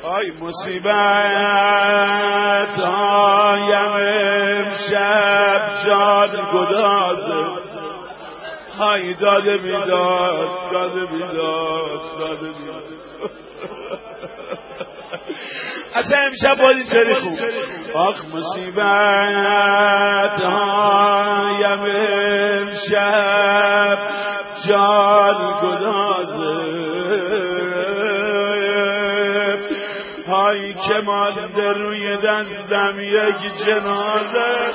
آی مصیبت هایم امشب جان گدازه، های داده بیداد داده بیداد داده بیداد. اصلا امشب بازی سری خوب. آخ مصیبت هایم امشب جان گدازه، هایی که مانده روی دستم یک جنازه.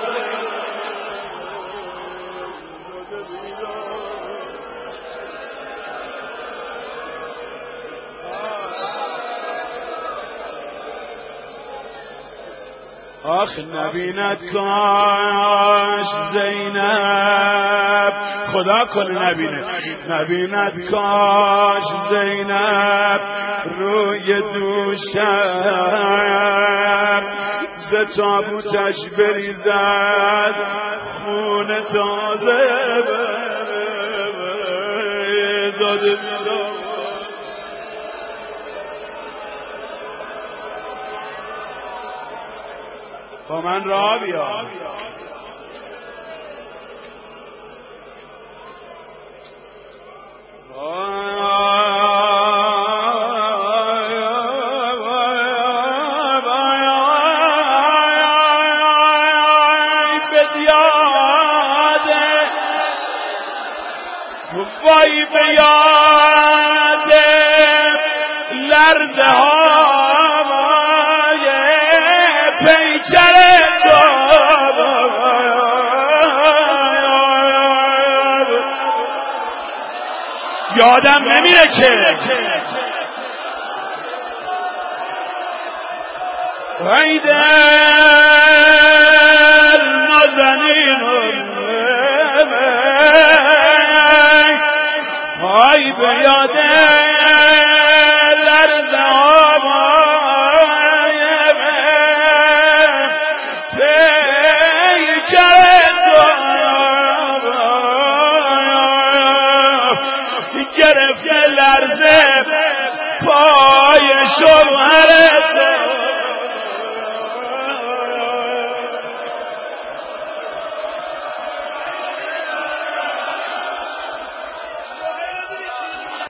آخ نبیند کاش زینب، خدا کنه نبینه، نبیند کاش زینب روی دوشم ز تابوتش بریزد خون تازه. داده بیداد با من را بیا. وای به یاد لرزه های پیکر تو، یادم نمیره که ای دل نازنین ای به یاد لرزه های پیکر تو، گرفته لرزه پای شوهر